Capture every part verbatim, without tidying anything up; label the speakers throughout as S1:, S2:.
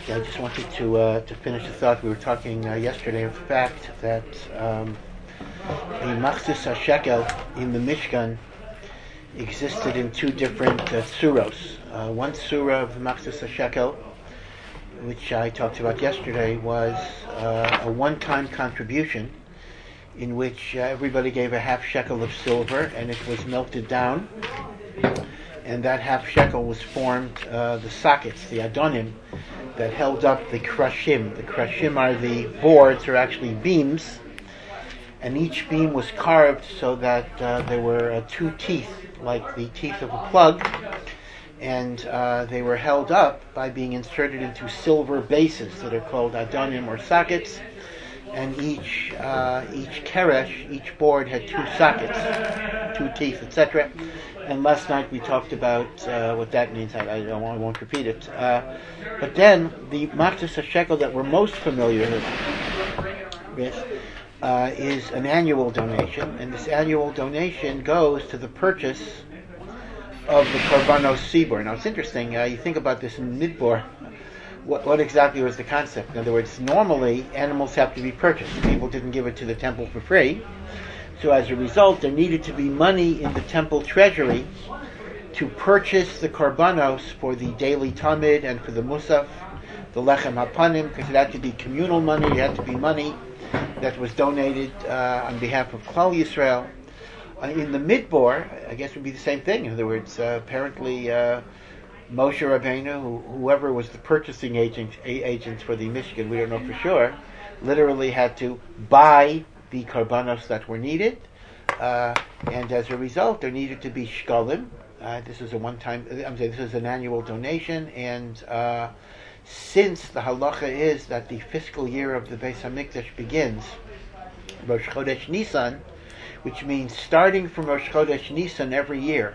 S1: Yeah, I just wanted to uh, to finish the thought. We were talking uh, yesterday of the fact that um, the Machzis HaShekel in the Mishkan existed in two different uh, suros. Uh, one surah of the Machzis HaShekel, which I talked about yesterday, was uh, a one-time contribution in which uh, everybody gave a half shekel of silver, and it was melted down, and that half shekel was formed, uh, the sockets, the adonim, that held up the krashim. The krashim are the boards, or actually beams, and each beam was carved so that uh, there were uh, two teeth, like the teeth of a plug, and uh, they were held up by being inserted into silver bases that are called adonim, or sockets, and each uh, each keresh, each board had two sockets, two teeth, et cetera. And last night we talked about uh, what that means. I, I, don't, I won't repeat it. Uh, but then the Machzis HaShekel that we're most familiar with uh, is an annual donation, and this annual donation goes to the purchase of the Korbanos Sibor. Now it's interesting. Uh, you think about this in Midbar. What, what exactly was the concept? In other words, normally animals have to be purchased. People didn't give it to the temple for free. So as a result, there needed to be money in the temple treasury to purchase the korbanos for the daily tamid and for the musaf, the lechem hapanim, because it had to be communal money. It had to be money that was donated uh, on behalf of Klal Yisrael. Uh, in the Midbar, I guess it would be the same thing. In other words, uh, apparently uh, Moshe Rabbeinu, who, whoever was the purchasing agent, a, agents for the Mishkan, we don't know for sure, literally had to buy the korbanos that were needed, uh, and as a result, there needed to be shkalim. Uh, this is a one-time. I'm saying this is an annual donation, and uh, since the halacha is that the fiscal year of the Beis Hamikdash begins Rosh Chodesh Nisan, which means starting from Rosh Chodesh Nisan every year,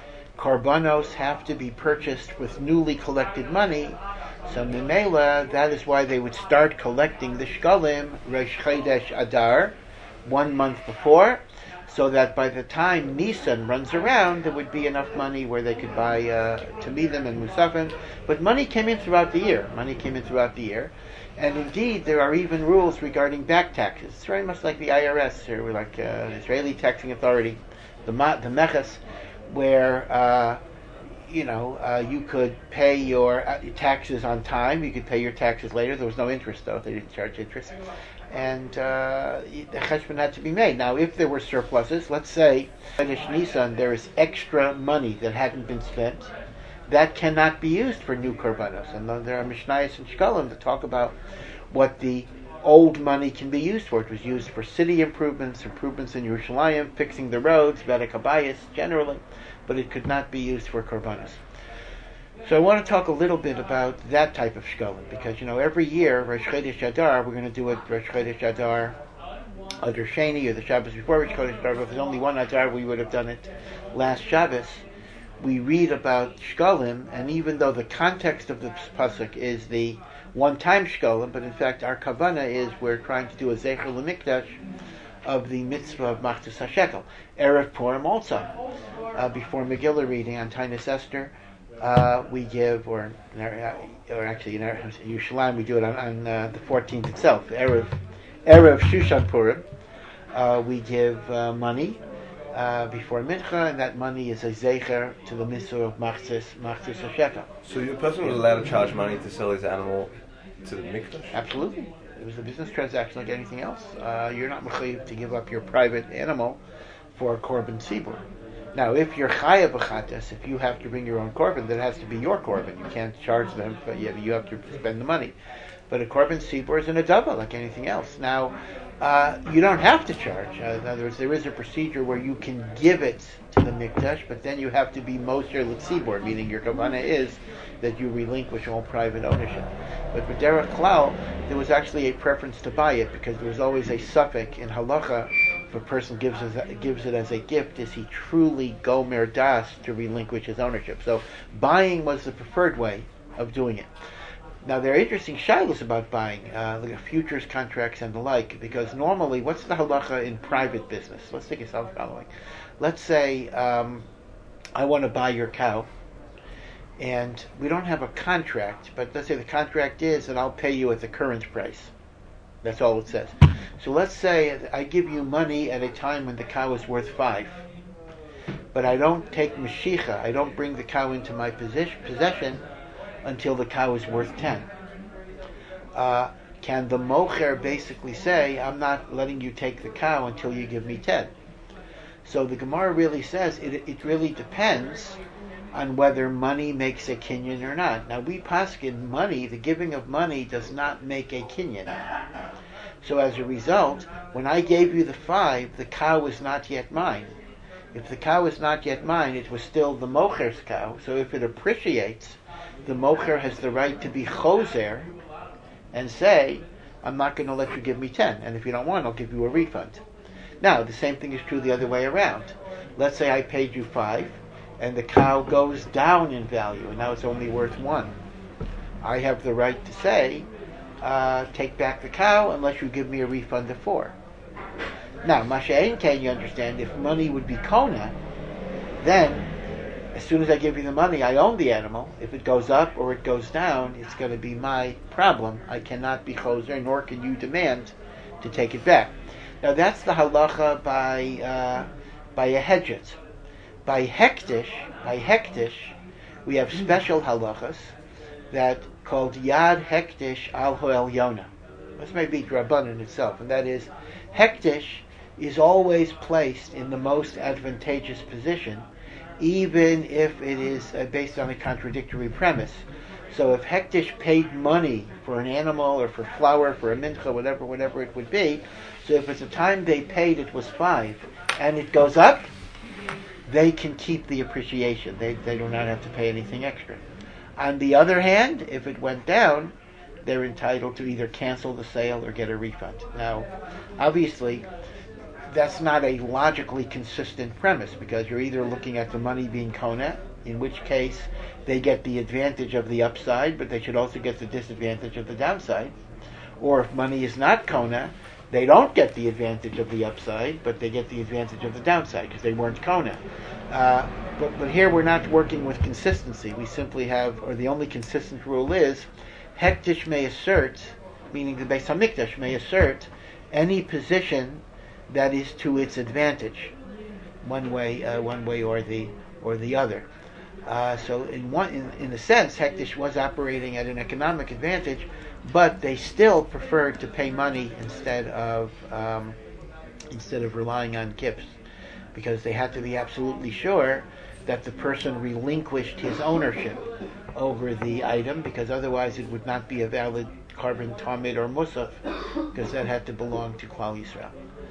S1: korbanos have to be purchased with newly collected money. So Mimela, that is why they would start collecting the shkalim Rosh Chodesh Adar, one month before, so that by the time Nisan runs around, there would be enough money where they could buy uh, Tamidim and Musafim. But money came in throughout the year. Money came in throughout the year. And indeed, there are even rules regarding back taxes. It's very much like the I R S, or like uh, Israeli taxing authority, the Ma- the Meches, where uh, you know uh, you could pay your uh, taxes on time. You could pay your taxes later. There was no interest, though. They didn't charge interest. And uh, the cheshbon had to be made. Now, if there were surpluses, let's say in Nisan there is extra money that hadn't been spent, that cannot be used for new korbanos. And then there are Mishnayos and Shkalim that talk about what the old money can be used for. It was used for city improvements, improvements in Yerushalayim, fixing the roads, Vedek Habayis generally, but it could not be used for korbanos. So I want to talk a little bit about that type of shkalim, because, you know, every year, Rosh Chodesh Adar, we're going to do it Rosh Chodesh Adar, Adar Sheni, or the Shabbos before Rosh Chodesh Adar. But if there's only one Adar, we would have done it last Shabbos. We read about shkalim, and even though the context of the pasuk is the one-time shkalim, but in fact our kavana is we're trying to do a zecher l'mikdash of the mitzvah of Machzis HaShekel. Erev Purim also, uh, before Megillah reading on Tainus Esther, Uh, we give, or or actually in Yerushalayim we do it on, on uh, the fourteenth itself, Erev, Erev Shushan Purim. Uh, we give uh, money uh, before Mincha, and that money is a zecher to the mitzvah of Machzis, Machzis HaShekel.
S2: So your person was allowed to charge money to sell his animal to the mikdash?
S1: Absolutely. It was a business transaction like anything else. Uh, you're not mechayiv to give up your private animal for a korban tzibur. Now, if you're chayav b'chatas, if you have to bring your own korban, then it has to be your korban. You can't charge them, but you have, you have to spend the money. But a korban sibor is an adava, like anything else. Now, uh, you don't have to charge. Uh, in other words, there is a procedure where you can give it to the mikdash, but then you have to be mosher l'tzibor, meaning your kavana is that you relinquish all private ownership. But for derech klal, there was actually a preference to buy it, because there was always a suffix in halacha. If a person gives it, gives it as a gift, is he truly gomer das to relinquish his ownership? So buying was the preferred way of doing it. Now there are interesting shilas about buying, uh, like futures contracts and the like, because normally, what's the halacha in private business? Let's take a self-following. Let's say um, I want to buy your cow, and we don't have a contract, but let's say the contract is that I'll pay you at the current price. That's all it says. So let's say I give you money at a time when the cow is worth five, but I don't take Mashicha, I don't bring the cow into my possession until the cow is worth ten. Uh, can the mocher basically say, I'm not letting you take the cow until you give me ten? So the Gemara really says it, it really depends on whether money makes a kinyan or not. Now we paskin money, the giving of money does not make a kinyan. So as a result, when I gave you the five, the cow is not yet mine. If the cow is not yet mine, it was still the mocher's cow. So if it appreciates, the mocher has the right to be choser and say, I'm not going to let you give me ten, and if you don't want, I'll give you a refund. Now, the same thing is true the other way around. Let's say I paid you five, and the cow goes down in value, and now it's only worth one. I have the right to say, uh, take back the cow unless you give me a refund of four. Now, Masha'en can you understand, if money would be Kona, then as soon as I give you the money, I own the animal. If it goes up or it goes down, it's going to be my problem. I cannot be choser, nor can you demand to take it back. Now that's the halacha by uh, by a hedget. By hektish, by hektish, we have special halachas that called yad hektish al hoel yona. This may be Rabbanan itself, and that is, hektish is always placed in the most advantageous position, even if it is uh, based on a contradictory premise. So if hektish paid money for an animal or for flour, for a mincha, whatever, whatever it would be, so if at the time they paid it was five, and it goes up, they can keep the appreciation. They they do not have to pay anything extra. On the other hand, if it went down, they're entitled to either cancel the sale or get a refund. Now, obviously, that's not a logically consistent premise, because you're either looking at the money being kona, in which case they get the advantage of the upside, but they should also get the disadvantage of the downside. Or if money is not kona, they don't get the advantage of the upside, but they get the advantage of the downside because they weren't kona. Uh, but, but here we're not working with consistency. We simply have, or the only consistent rule is, hektish may assert, meaning the Beis Hamikdash may assert, any position that is to its advantage, one way, uh, one way or the or the other. Uh, so, in one, in, in a sense, hektish was operating at an economic advantage, but they still preferred to pay money instead of um, instead of relying on kips, because they had to be absolutely sure that the person relinquished his ownership over the item, because otherwise it would not be a valid carbon tamid or musaf, because that had to belong to Klal Yisrael.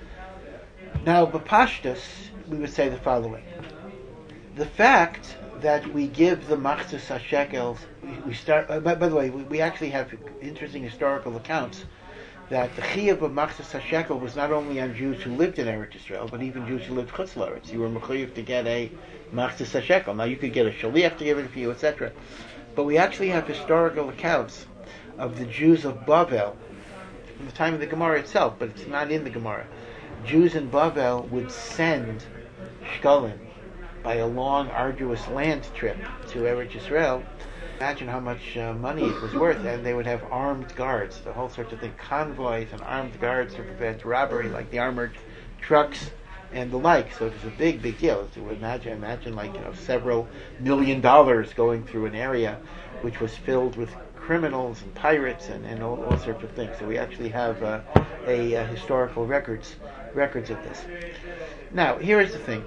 S1: Now, b'pashtus, we would say the following: the fact that we give the machzis hashekels, we, we start. Uh, by, by the way, we, we actually have interesting historical accounts that the chiyuv of machzis hashekel was not only on Jews who lived in Eretz Yisrael, but even Jews who lived chutz la'aretz. You were mechuyev to get a machzis hashekel. Now you could get a shaliach to give it for you, et cetera. But we actually have historical accounts of the Jews of Bavel from the time of the Gemara itself, but it's not in the Gemara. Jews in Bavel would send shkalim by a long, arduous land trip to Eretz Yisrael. Imagine how much uh, money it was worth, and they would have armed guards, the whole sorts of thing, convoys and armed guards to prevent robbery, like the armored trucks and the like. So it was a big, big deal. To imagine, imagine like you know several million dollars going through an area which was filled with criminals and pirates and, and all, all sorts of things. So we actually have uh, a uh, historical records records of this. Now, here is the thing.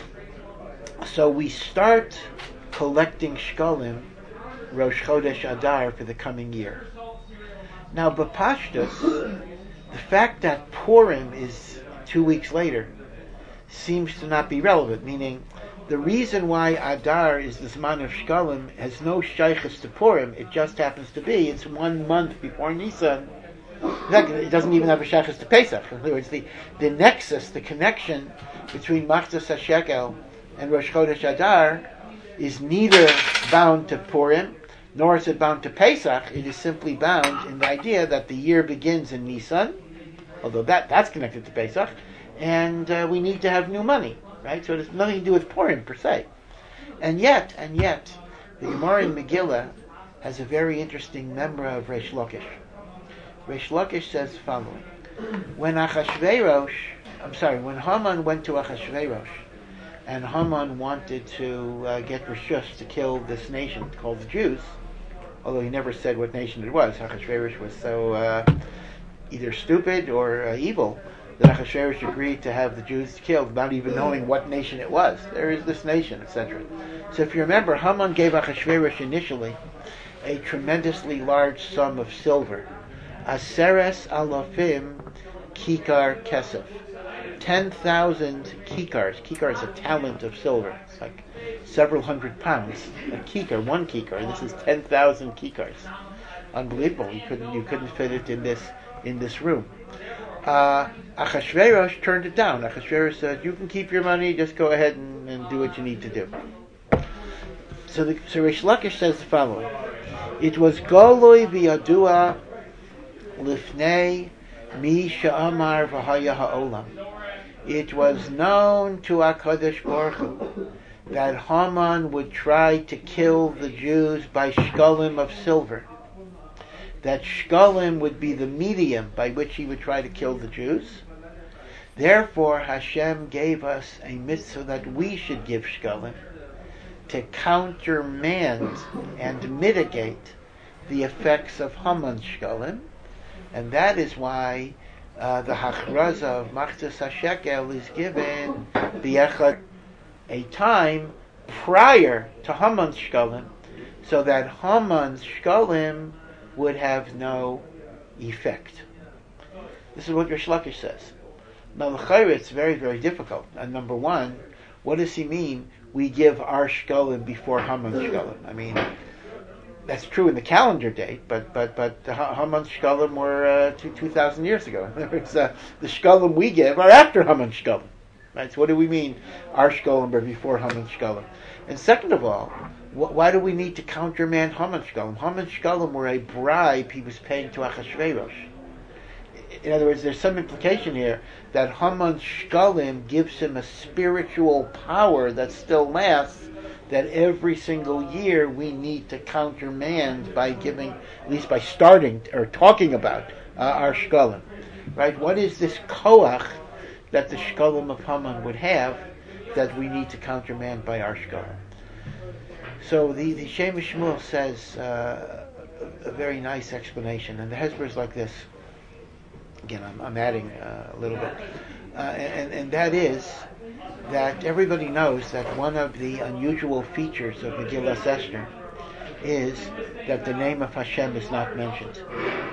S1: So we start collecting shkalim Rosh Chodesh Adar for the coming year. Now, b'pashtus, the fact that Purim is two weeks later seems to not be relevant, meaning the reason why Adar is the Zman of Shkalim has no shaykhs to Purim. It just happens to be, it's one month before Nisan. In fact, it doesn't even have a shaykhs to Pesach. In other words, the, the nexus, the connection between Machzas HaShekel and Rosh Chodesh Adar is neither bound to Purim, nor is it bound to Pesach. It is simply bound in the idea that the year begins in Nisan, although that, that's connected to Pesach, and uh, we need to have new money, right? So it has nothing to do with Purim per se. And yet, and yet, The Gemara in Megillah has a very interesting memra of Reish Lakish. Reish Lakish says the following: When Achashverosh, I'm sorry, when Haman went to Achashverosh, and Haman wanted to uh, get Rishus to kill this nation called the Jews, although he never said what nation it was. Achashverosh was so uh, either stupid or uh, evil that Achashverosh agreed to have the Jews killed, not even knowing what nation it was. There is this nation, et cetera. So if you remember, Haman gave Achashverosh initially a tremendously large sum of silver. Aseres alafim kikar kesef. Ten thousand kikars. Kikar is a talent of silver. It's like several hundred pounds. A kikar, one kikar. This is ten thousand kikars. Unbelievable. You couldn't you couldn't fit it in this in this room. Uh, Achashverosh turned it down. Achashverosh said, "You can keep your money. Just go ahead and, and do what you need to do." So, the, so Reish Lakish says the following: It was goloi v'yadua lifnei mi she'amar v'haya ha'olam. It was known to HaKadosh Baruch Hu that Haman would try to kill the Jews by shkalim of silver. That shkalim would be the medium by which he would try to kill the Jews. Therefore, Hashem gave us a mitzvah that we should give shkalim to countermand and mitigate the effects of Haman's shkalim, and that is why uh, the hachraza of Machzis HaShekel is given b'echad, a time prior to Haman's shkalim, so that Haman's shkalim would have no effect. This is what Reish Lakish says. Now, l'chayre, it's very, very difficult. And number one, what does he mean? We give our shkalim before Haman's shkalim. I mean, that's true in the calendar date, but but but the Haman's shkalim were uh, two two thousand years ago. In other words, uh, the shkalim we give are after Haman's shkalim. Right? So what do we mean? Our shkalim are before Haman's shkalim. And second of all, wh- why do we need to countermand Haman's shkalim? Haman's shkalim were a bribe he was paying to Achashverosh. In other words, there's some implication here that Haman's shkalim gives him a spiritual power that still lasts, that every single year we need to countermand by giving, at least by starting or talking about uh, our shkalim. Right? What is this koach that the shkalim of Haman would have that we need to countermand by our shkalim? So the, the Shem Shmuel says uh, a, a very nice explanation, and the Hezbollah is like this. Again, I'm, I'm adding uh, a little bit. Uh, and, and that is that everybody knows that one of the unusual features of Megillas Esther is that the name of Hashem is not mentioned.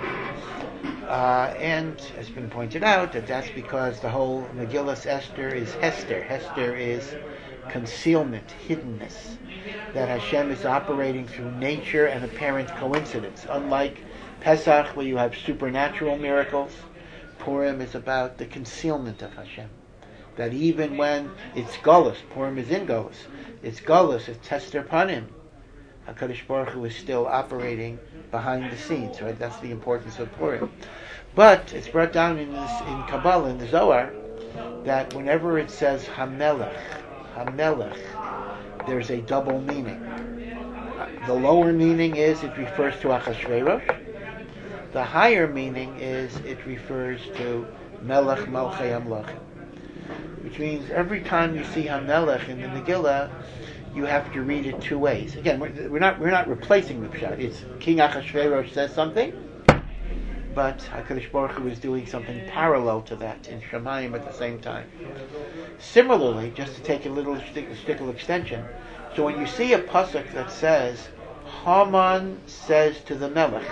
S1: Uh, and has been pointed out that that's because the whole Megillas Esther is Hester. Hester is concealment, hiddenness. That Hashem is operating through nature and apparent coincidence. Unlike Pesach, where you have supernatural miracles, Purim is about the concealment of Hashem. That even when it's Golus, Purim is in Golus, it's Golus, it's Hester Panim, HaKadosh Baruch Hu is still operating behind the scenes, right? That's the importance of Purim. But it's brought down in this, in Kabbalah, in the Zohar, that whenever it says Hamelech, Hamelech, there's a double meaning. The lower meaning is it refers to Achashverosh. The higher meaning is it refers to Melech Malchei Amlachim, which means every time you see Hamelech in the Megillah, you have to read it two ways. Again, we're, we're not we're not replacing the Pshat. It's King Achashverosh says something, but HaKadosh Baruch Hu is doing something parallel to that in Shemayim at the same time. Similarly, just to take a little shtickle extension, so when you see a pasuk that says Haman says to the Melech,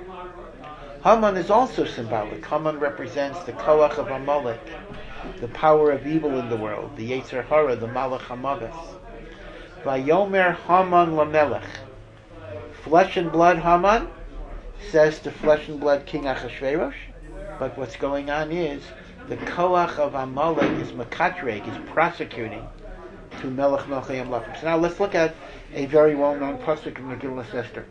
S1: Haman is also symbolic. Haman represents the koach of Amalek, the power of evil in the world, the Yetzer Hara, the Malach HaMavis. Vayomer Haman lamelech. Flesh and blood Haman says to flesh and blood King Achashverosh, but what's going on is the koach of Amalek is makatreg, is prosecuting to Melech Melchei Amlachim. So now let's look at a very well-known pasuk in Megillas Esther.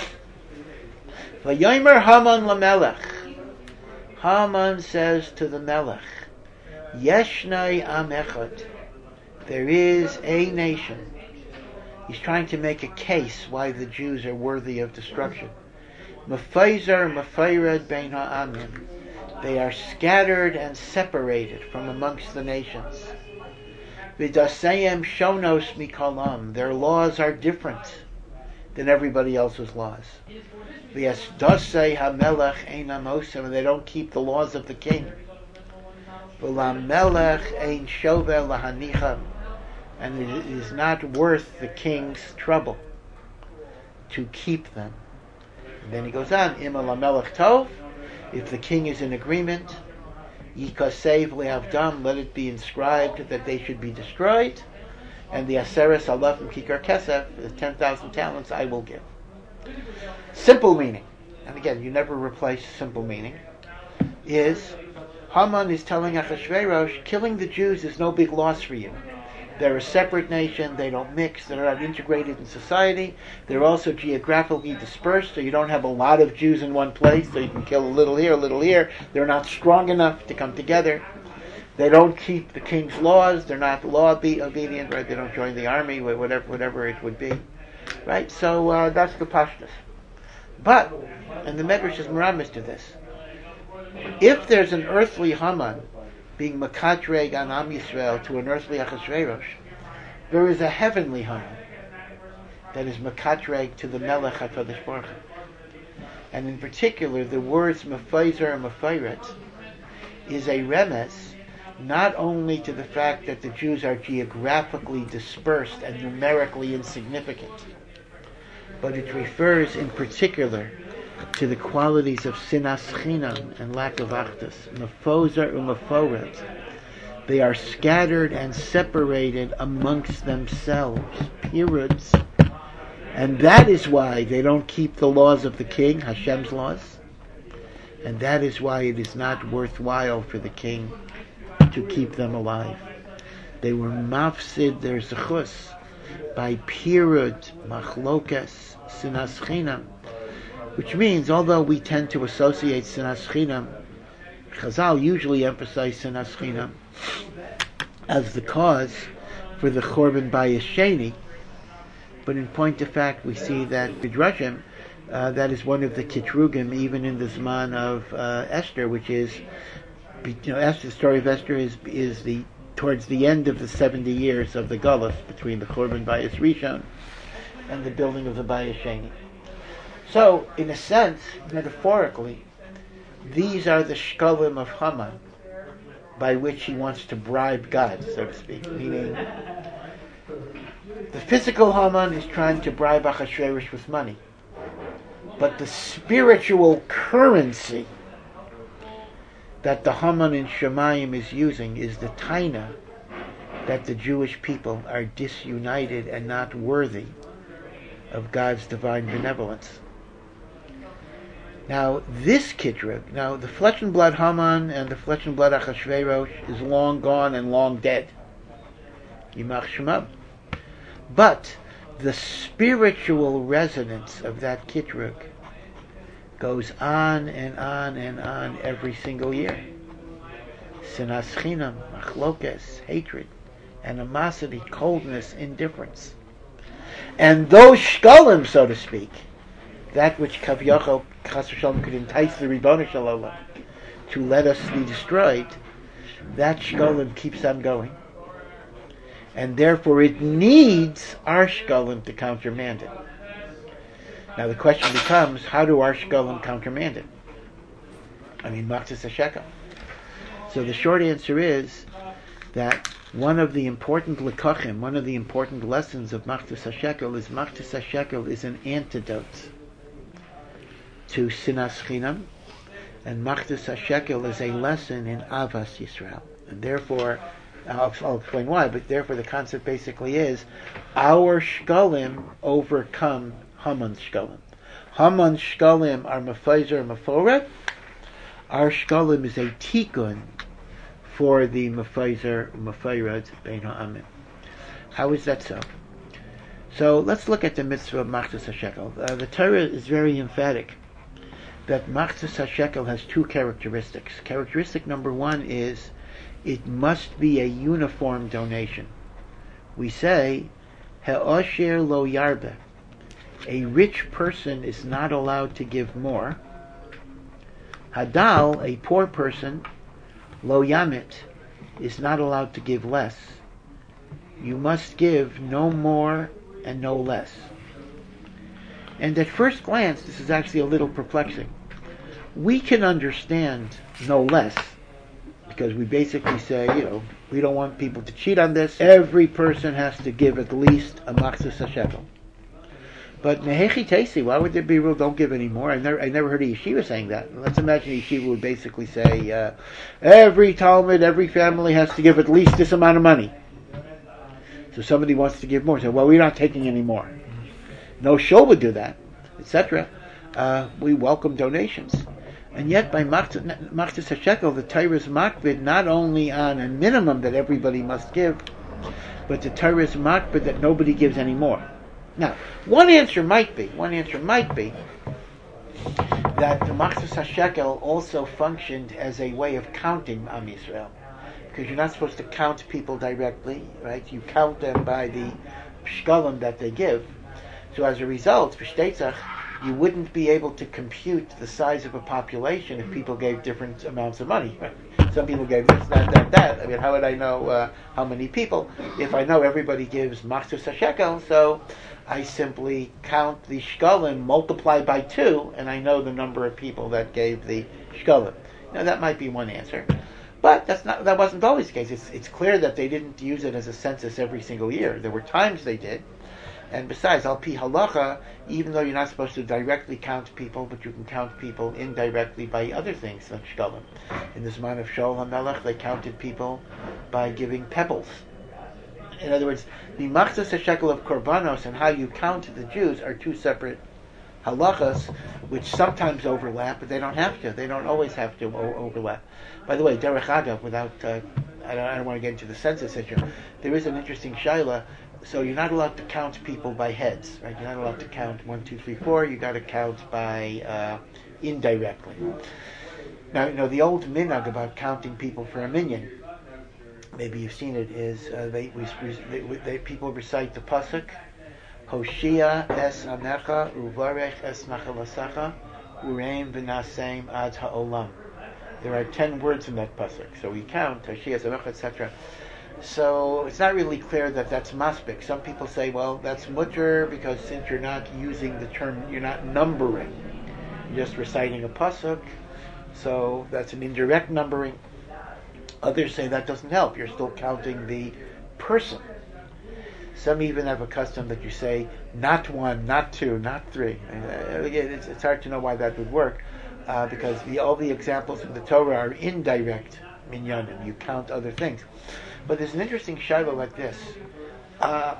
S1: Vayomer Haman lamelech. Haman says to the Melech, Yeshnai am echad. There is a nation. He's trying to make a case why the Jews are worthy of destruction. Mefaizer mefaired bein ha'amim. They are scattered and separated from amongst the nations. V'daseyem shonos mikolam. Their laws are different than everybody else's laws. V'yasdasei hamelech ein amosem. And they don't keep the laws of the king. V'lamelech ein shover lahanicham. And it is not worth the king's trouble to keep them. And then he goes on, Ima lamelech tov, if the king is in agreement, yikasev lehavdam, let it be inscribed that they should be destroyed, and the aseres alaf kikar kesef, the ten thousand talents I will give. Simple meaning, and again, you never replace simple meaning, is Haman is telling Achashverosh, killing the Jews is no big loss for you. They're a separate nation, they don't mix, they're not integrated in society, they're also geographically dispersed, so you don't have a lot of Jews in one place, so you can kill a little here, a little here. They're not strong enough to come together. They don't keep the king's laws, they're not law obedient, right? They don't join the army, whatever whatever it would be. Right? So uh, that's the pashtus. But, and the Medrash is meramis to this, if there's an earthly Haman being Makatreg on Am Yisrael to an earthly Achashverosh, there is a heavenly Haman that is Makatreg to the Melech HaKadosh Baruch Hu. And in particular, the words Mefaizer and Mefairet is a remes not only to the fact that the Jews are geographically dispersed and numerically insignificant, but it refers in particular to the qualities of sinas chinam and lack of achdus. Mefozer umeforet. They are scattered and separated amongst themselves. Periods. And that is why they don't keep the laws of the king, Hashem's laws. And that is why it is not worthwhile for the king to keep them alive. They were mafsid their zechus by period, machlokes, sinas chinam. Which means, although we tend to associate sinas chinam, Chazal usually emphasize sinas chinam as the cause for the Chorban Bayis Sheni, but in point of fact, we see that Midrashim, uh, that is one of the kitrugim, even in the Zman of uh, Esther, which is, you know, Esther, the story of Esther is is the towards the end of the seventy years of the Galus between the Chorban Bayis Rishon and the building of the Bayis Sheni. So, in a sense, metaphorically, these are the shkalim of Haman, by which he wants to bribe God, so to speak. Meaning, the physical Haman is trying to bribe Achashverosh with money, but the spiritual currency that the Haman in Shemayim is using is the taina that the Jewish people are disunited and not worthy of God's divine benevolence. Now, this Kitrug, now the flesh and blood Haman and the flesh and blood Achashverosh is long gone and long dead. Yimach Shemam. But the spiritual resonance of that Kitrug goes on and on and on every single year. Sinas chinam, machlokes, hatred, animosity, coldness, indifference. And those shkalim, so to speak, that which Kav Yochel Chas v'Shalom could entice the Ribono Shel Olam to let us be destroyed, that shkalim keeps on going, and therefore it needs our shkalim to countermand it. Now the question becomes, how do our shkalim countermand it? I mean, Machzis HaShekel. So the short answer is that one of the important lekachim, one of the important lessons of Machzis HaShekel is Machzis HaShekel is an antidote to Sinas Chinam, and Machzis HaShekel is a lesson in Avas Yisrael. And therefore, I'll, I'll explain why, but therefore the concept basically is, our shkalim overcome Haman's shkalim. Haman's shkalim are mefaizer meforet. Our shkalim is a tikkun for the mefaizer mefaired bein ha'amim. How is that so? So let's look at the mitzvah of Machzis HaShekel. Uh, the Torah is very emphatic that Machzis HaShekel has two characteristics. Characteristic number one is it must be a uniform donation. We say, He'osher lo yarbe. A rich person is not allowed to give more. Hadal, a poor person, lo yamit, is not allowed to give less. You must give no more and no less. And at first glance, this is actually a little perplexing. We can understand no less, because we basically say, you know, we don't want people to cheat on this. Every person has to give at least a machzis hashekel. But mehechi teisi, why would there be a rule, don't give any more? I never, I never heard a yeshiva saying that. Let's imagine a yeshiva would basically say, uh, every Talmud, every family has to give at least this amount of money. So somebody wants to give more. So, well, we're not taking any more. No shul would do that, et cetera. Uh, we welcome donations. And yet, by Machzis HaShekel, the Torah is makbid not only on a minimum that everybody must give, but the Torah is makbid that nobody gives any more. Now, one answer might be, one answer might be that the Machzis HaShekel also functioned as a way of counting Am Yisrael, because you're not supposed to count people directly, right? You count them by the shkalim that they give. So as a result, v'shteitzach, you wouldn't be able to compute the size of a population if people gave different amounts of money. Right? Some people gave this, that, that, that. I mean, how would I know uh, how many people? If I know everybody gives Machzis HaShekel, so I simply count the shkalim, multiply by two, and I know the number of people that gave the shkalim. Now that might be one answer. But that's not, that wasn't always the case. It's, it's clear that they didn't use it as a census every single year. There were times they did. And besides, al pi halacha, even though you're not supposed to directly count people, but you can count people indirectly by other things like shkalim. In the Zman of Shaul HaMelech, they counted people by giving pebbles. In other words, the Machzis HaShekel of Korbanos and how you count the Jews are two separate halachas, which sometimes overlap, but they don't have to. They don't always have to o- overlap. By the way, Derech Agav, without, uh, I, don't, I don't want to get into the census issue, there is an interesting shaila. So you're not allowed to count people by heads, right? You're not allowed to count one, two, three, four. You got to count by uh, indirectly. Now, you know, the old minhag about counting people for a minyan, maybe you've seen it, is uh, they, we, they, they people recite the pasuk, Hoshia es anecha uvarech es nachalasecha ureim v'nasem ad ha'olam. There are ten words in that pasuk, so we count Hoshia es anecha, et cetera. So it's not really clear that that's maspik. Some people say, well, that's mutter because since you're not using the term, you're not numbering, you're just reciting a pasuk, so that's an indirect numbering. Others say that doesn't help. You're still counting the person. Some even have a custom that you say not one, not two, not three. And, uh, again, it's, it's hard to know why that would work uh, because the, all the examples in the Torah are indirect minyanim. You count other things. But there's an interesting shiloh like this. Uh,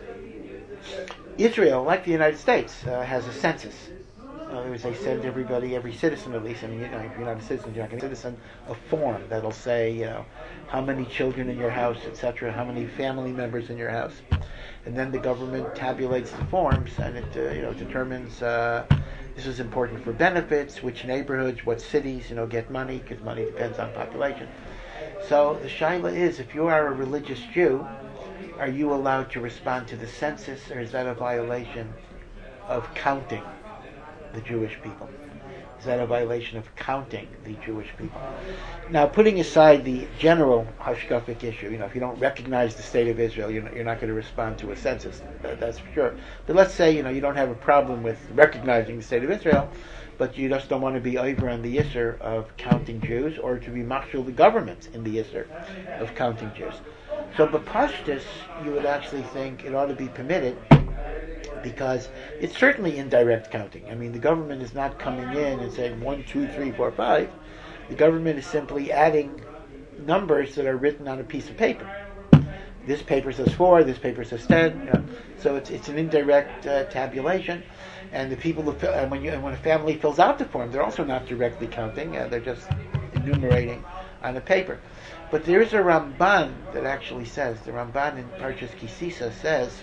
S1: Israel, like the United States, uh, has a census. In other words, they send everybody, every citizen at least, I mean, you know, if you're not a citizen, you're not going to citizen, a form that'll say, you know, how many children in your house, et cetera, how many family members in your house. And then the government tabulates the forms, and it, uh, you know, determines uh, this is important for benefits, which neighborhoods, what cities, you know, get money, because money depends on population. So the shaila is, if you are a religious Jew, are you allowed to respond to the census, or is that a violation of counting the Jewish people? Is that a violation of counting the Jewish people? Now, putting aside the general hashkafic issue, you know, if you don't recognize the state of Israel, you're not, you're not going to respond to a census. That, that's for sure. But let's say, you know, you don't have a problem with recognizing the state of Israel, but you just don't want to be over on the Yisr of counting Jews, or to be machshul the government in the Yisr of counting Jews. So, b'pashtus, you would actually think it ought to be permitted, because it's certainly indirect counting. I mean, the government is not coming in and saying one, two, three, four, five. The government is simply adding numbers that are written on a piece of paper. This paper says four, this paper says ten. You know. So it's it's an indirect uh, tabulation. And the people who fill, and when you and when a family fills out the form, they're also not directly counting. Uh, they're just enumerating on a paper. But there is a Ramban that actually says, the Ramban in Parshas Kisisa says,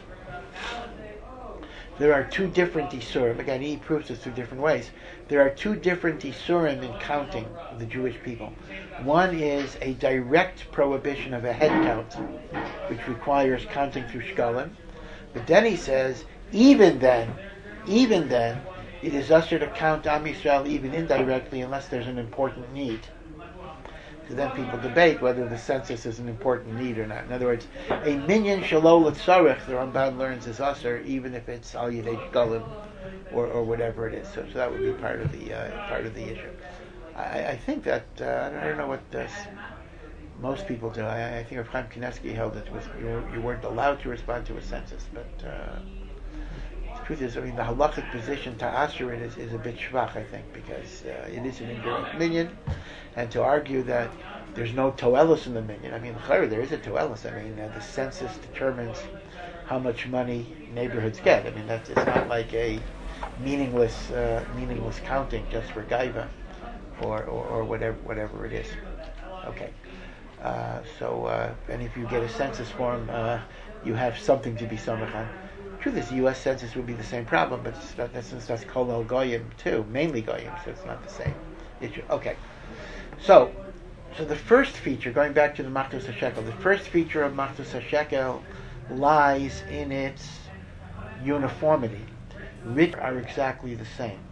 S1: there are two different Isurim. Again, he proves this through different ways. There are two different Isurim in counting the Jewish people. One is a direct prohibition of a head count, which requires counting through shkalim. But then he says, even then, even then, it is usher to count Am Yisrael even indirectly unless there's an important need. So then people debate whether the census is an important need or not. In other words, a minyan shelo l'tzarech, the Ramban learns, is usher even if it's al yidei shkalim or, or whatever it is. So, so that would be part of the uh, part of the issue. I, I think that uh, I don't know what uh, most people do. I, I think Rav Chaim Kanievsky held it was you, you weren't allowed to respond to a census, but. Uh, The truth is, I mean, the halachic position to answer it is, is a bit shvach, I think, because uh, it is an indirect minyan, and to argue that there's no toelos in the minyan. I mean, there is a toelos. I mean, uh, the census determines how much money neighborhoods get. I mean, that's it's not like a meaningless, uh, meaningless counting just for gaiva, or, or, or whatever, whatever it is. Okay. Uh, so, uh, and if you get a census form, uh, you have something to be samach on. Truth is, the U S Census would be the same problem, but it's not, since that's kol el goyim too, mainly goyim, so it's not the same issue. Okay, so so the first feature, going back to the Machtos HaShekel, the first feature of Machtos HaShekel lies in its uniformity. Rich are exactly the same.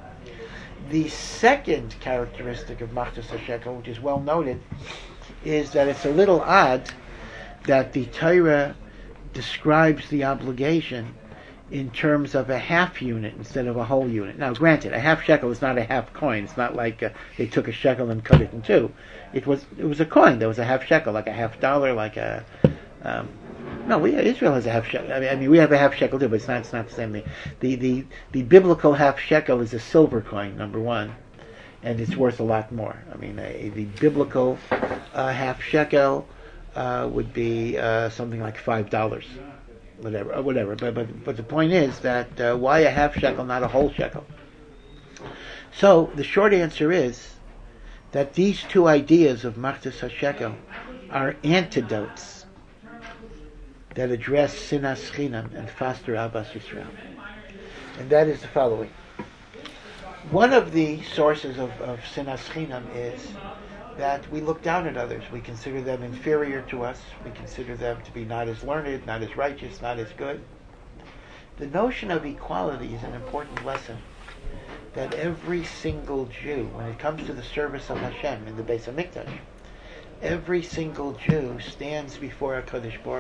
S1: The second characteristic of Machtos HaShekel, which is well noted, is that it's a little odd that the Torah describes the obligation in terms of a half unit instead of a whole unit. Now, granted, a half shekel is not a half coin. It's not like uh, they took a shekel and cut it in two. It was it was a coin. There was a half shekel, like a half dollar, like a. Um, no, we, Israel has a half shekel. I mean, I mean, we have a half shekel too, but it's not. It's not the same thing. The the the biblical half shekel is a silver coin, number one, and it's worth a lot more. I mean, a, the biblical uh, half shekel. Uh, would be uh, something like five dollars, whatever, uh, whatever. But but but the point is that uh, why a half shekel, not a whole shekel? So the short answer is that these two ideas of Machtos HaShekel are antidotes that address Sinas Chinam and foster Ahavas Yisrael, and that is the following. One of the sources of, of Sinas Chinam is that we look down at others. We consider them inferior to us. We consider them to be not as learned, not as righteous, not as good. The notion of equality is an important lesson that every single Jew, when it comes to the service of Hashem in the Beis HaMikdash, every single Jew stands before HaKadosh Baruch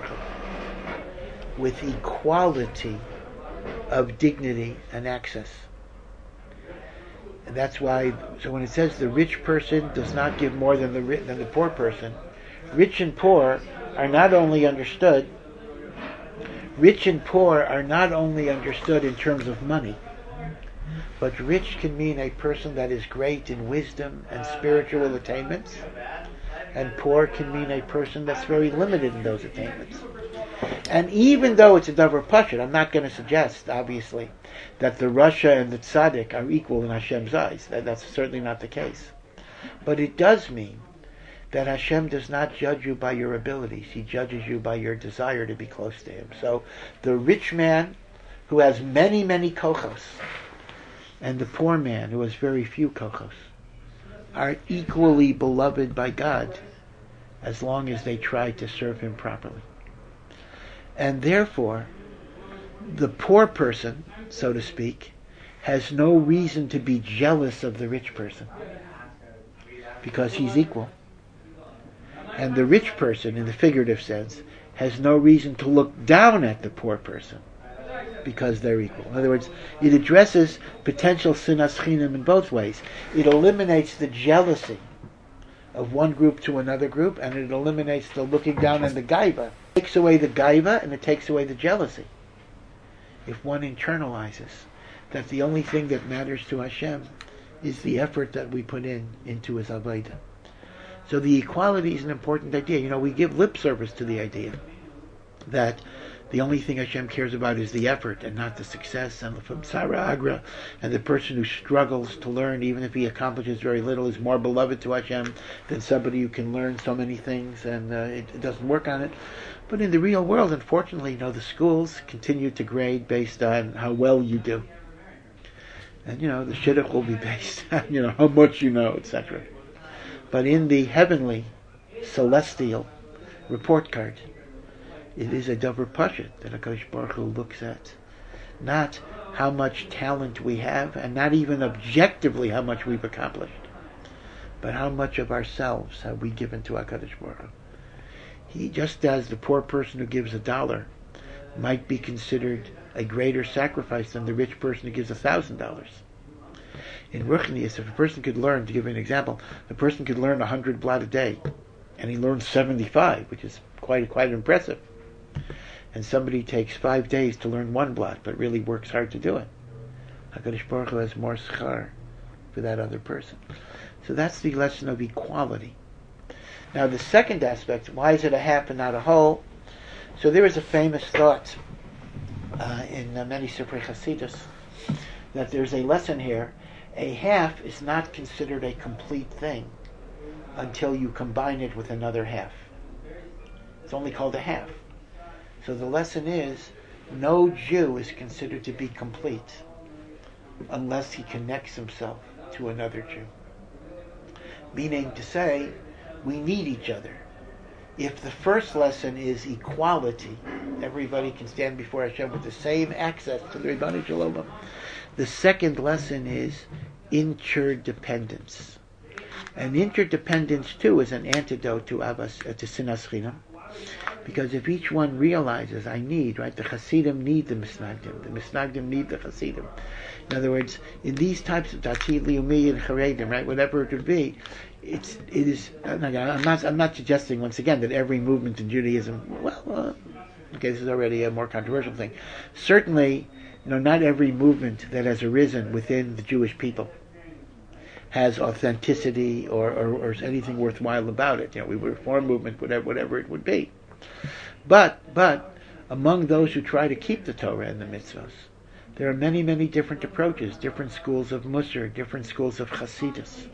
S1: Hu with equality of dignity and access. And that's why, so when it says the rich person does not give more than the ri- than the poor person, rich and poor are not only understood, rich and poor are not only understood in terms of money, but rich can mean a person that is great in wisdom and spiritual attainments, and poor can mean a person that's very limited in those attainments. And even though it's a davar pashut, I'm not going to suggest, obviously, that the Rasha and the Tzaddik are equal in Hashem's eyes. That, that's certainly not the case. But it does mean that Hashem does not judge you by your abilities. He judges you by your desire to be close to Him. So the rich man who has many, many kochos, and the poor man who has very few kochos, are equally beloved by God as long as they try to serve Him properly. And therefore, the poor person, so to speak, has no reason to be jealous of the rich person because he's equal. And the rich person, in the figurative sense, has no reason to look down at the poor person because they're equal. In other words, it addresses potential sinas chinam in both ways. It eliminates the jealousy of one group to another group, and it eliminates the looking down on the gaiva. It takes away the gaiva, and it takes away the jealousy. If one internalizes that the only thing that matters to Hashem is the effort that we put in into His avodah. So the equality is an important idea. You know, we give lip service to the idea that the only thing Hashem cares about is the effort and not the success. And from Sarah Agra, and the person who struggles to learn, even if he accomplishes very little, is more beloved to Hashem than somebody who can learn so many things and uh, it, it doesn't work on it. But in the real world, unfortunately, you know, the schools continue to grade based on how well you do. And, you know, the shidduch will be based on, you know, how much you know, et cetera. But in the heavenly, celestial report card, it is a davar pashut that HaKadosh Baruch Hu looks at. Not how much talent we have, and not even objectively how much we've accomplished, but how much of ourselves have we given to HaKadosh Baruch Hu. He, just as the poor person who gives a dollar might be considered a greater sacrifice than the rich person who gives a thousand dollars. In Ruchnius, if a person could learn, to give you an example, the person could learn a hundred blot a day, and he learns seventy-five, which is quite quite impressive. And somebody takes five days to learn one blot, but really works hard to do it. HaKadosh Baruch Hu has more schar for that other person. So that's the lesson of equality. Now the second aspect, why is it a half and not a whole? So there is a famous thought uh, in uh, many Sifrei Chasidus that there's a lesson here. A half is not considered a complete thing until you combine it with another half. It's only called a half. So the lesson is, no Jew is considered to be complete unless he connects himself to another Jew. Meaning to say, we need each other. If the first lesson is equality, everybody can stand before Hashem with the same access to the Ribbanu Shel Olam. The second lesson is interdependence. And interdependence too is an antidote to avas, uh, to sinas chinam, because if each one realizes, I need, right, the Hasidim need the Misnagdim, the Misnagdim need the Hasidim. In other words, in these types of Dati, Liumi, and Charedim, right, whatever it would be, it's it is. I'm not I'm not suggesting once again that every movement in Judaism. Well, uh, okay, this is already a more controversial thing. Certainly, you know, not every movement that has arisen within the Jewish people has authenticity or, or, or anything worthwhile about it. You know, we reform movement, whatever whatever it would be. But but among those who try to keep the Torah and the mitzvahs, there are many many different approaches, different schools of Musar, different schools of Hasidus.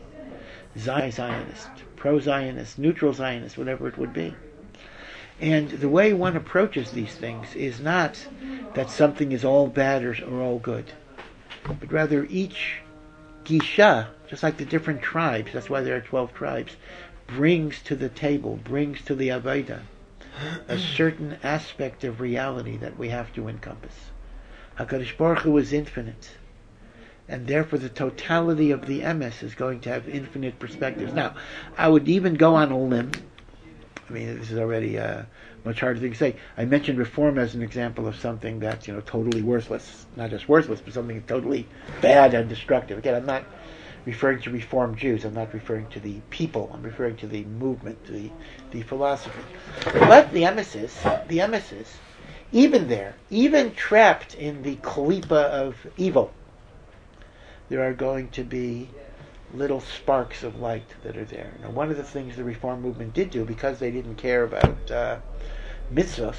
S1: Zionist, pro-Zionist, neutral Zionist, whatever it would be. And the way one approaches these things is not that something is all bad or, or all good, but rather each gisha, just like the different tribes, that's why there are twelve tribes, brings to the table, brings to the Avodah, a certain aspect of reality that we have to encompass. HaKadosh Baruch Hu is infinite, and therefore the totality of the emes is going to have infinite perspectives. Now, I would even go on a limb. I mean, this is already uh, much harder thing to say. I mentioned reform as an example of something that's, you know, totally worthless. Not just worthless, but something totally bad and destructive. Again, I'm not referring to Reform Jews. I'm not referring to the people. I'm referring to the movement, to the, the philosophy. But the emesis, the emesis, even there, even trapped in the klipa of evil, there are going to be little sparks of light that are there. Now, one of the things the Reform movement did do, because they didn't care about uh, mitzvahs,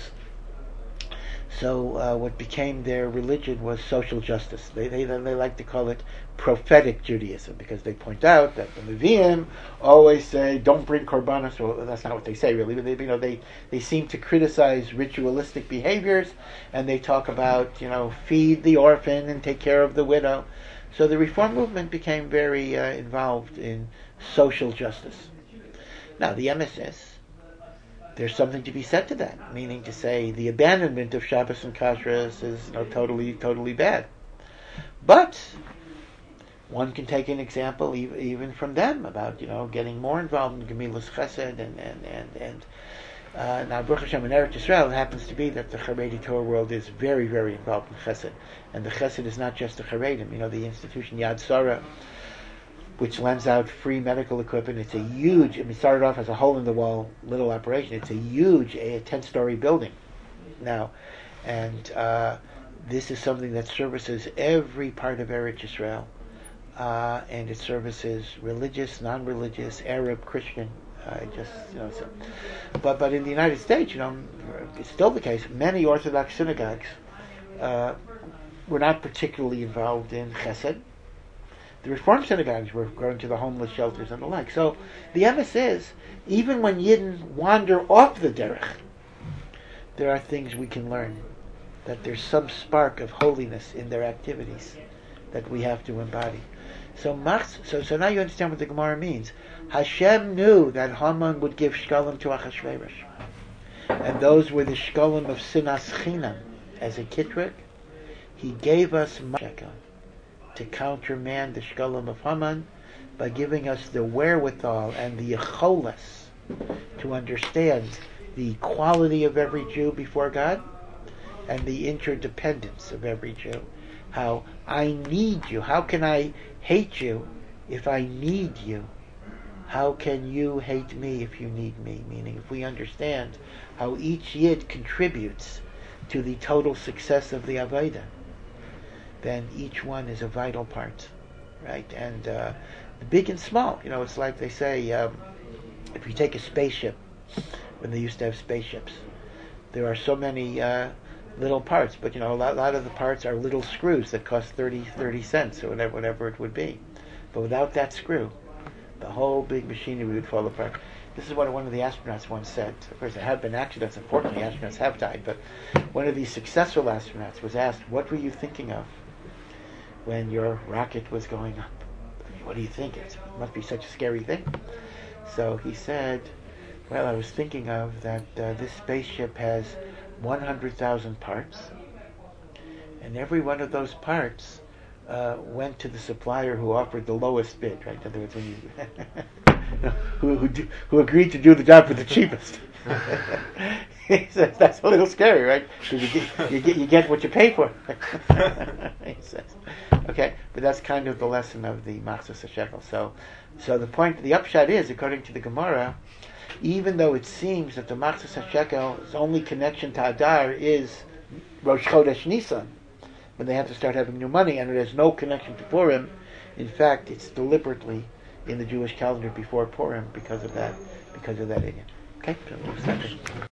S1: so uh, what became their religion was social justice. They, they they like to call it prophetic Judaism, because they point out that the Nevi'im always say, "Don't bring korbanos." Well, that's not what they say, really. But they, you know, they they seem to criticize ritualistic behaviors, and they talk about, you know, feed the orphan and take care of the widow. So the Reform movement became very uh, involved in social justice. Now, the M S S, there's something to be said to that, meaning to say the abandonment of Shabbos and Kashrus is, you know, totally, totally bad. But one can take an example even, even from them about, you know, getting more involved in Gemilas Chesed and and and and. Uh, now, Baruch Hashem in Eretz Yisrael, it happens to be that the Haredi Torah world is very, very involved in Chesed, and the Chesed is not just the Haredim. You know, the institution Yad Sarah, which lends out free medical equipment. It's a huge. I mean, it started off as a hole-in-the-wall little operation. It's a huge, a ten-story building now, and uh, this is something that services every part of Eretz Yisrael, uh, and it services religious, non-religious, Arab, Christian. Uh, just you know, so, but but in the United States, you know, it's still the case. Many Orthodox synagogues uh, were not particularly involved in Chesed. The Reform synagogues were going to the homeless shelters and the like. So the emes is, even when Yidden wander off the derech, there are things we can learn. That there's some spark of holiness in their activities that we have to embody. So, so, so now you understand what the Gemara means. Hashem knew that Haman would give shkalim to Achashverosh. and those were the shkolim of sinas chinam. As a kitrik, he gave us shekel to countermand the shkolim of Haman by giving us the wherewithal and the yecholas to understand the quality of every Jew before God and the interdependence of every Jew. How I need you. How can I hate you if I need you? How can you hate me if you need me? Meaning, if we understand how each Yid contributes to the total success of the Avodah, then each one is a vital part, right? And uh, big and small, you know, it's like they say, um, if you take a spaceship, when they used to have spaceships, there are so many uh, little parts, but you know, a lot, a lot of the parts are little screws that cost thirty, thirty cents or whatever, whatever it would be. But without that screw, the whole big machinery would fall apart. This is what one of the astronauts once said. Of course, there have been accidents. Unfortunately, astronauts have died. But one of these successful astronauts was asked, "What were you thinking of when your rocket was going up? What do you think? It must be such a scary thing." So he said, "Well, I was thinking of that uh, this spaceship has one hundred thousand parts, and every one of those parts uh, went to the supplier who offered the lowest bid." Right? In other words, when you who who, do, who agreed to do the job for the cheapest. He says that's a little scary, right? Because you get, you get you get what you pay for. He says, okay, but that's kind of the lesson of the Machzos HaShekel. So, so the point, the upshot is, according to the Gemara, even though it seems that the Machzos HaShekel's only connection to Adar is Rosh Chodesh Nisan, when they have to start having new money, and it has no connection to Purim. In fact, it's deliberately in the Jewish calendar before Purim because of that, because of that idea. Okay, so we'll start.